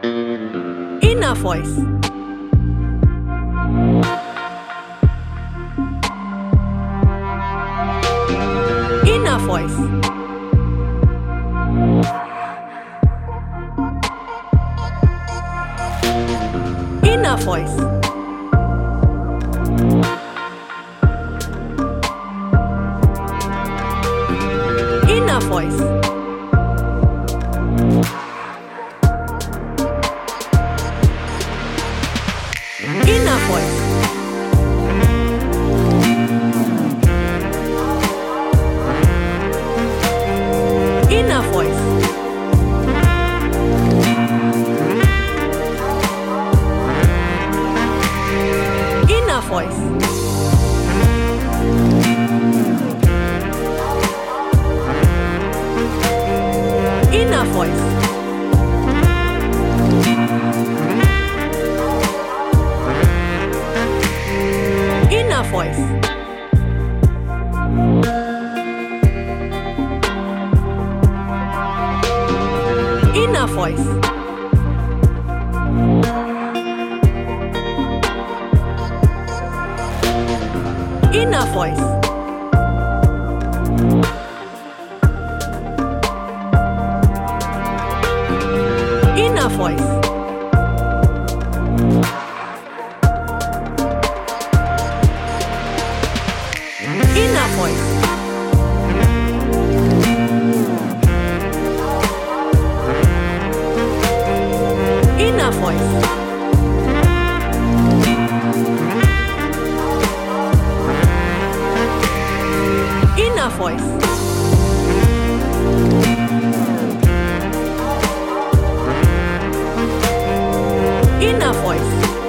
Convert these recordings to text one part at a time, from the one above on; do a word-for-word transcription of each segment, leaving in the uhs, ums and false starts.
Inner voice. Inner voice. Inner voice. Inner voice. Inner voice. Inner voice. Inner voice. Inner voice. Inner voice. Inner voice. Inner voice. Inner voice. Inner voice. Inner voice. Inner voice. Inner voice.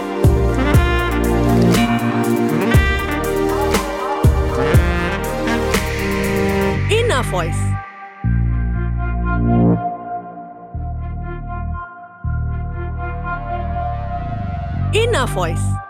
Inner voice. Inner voice.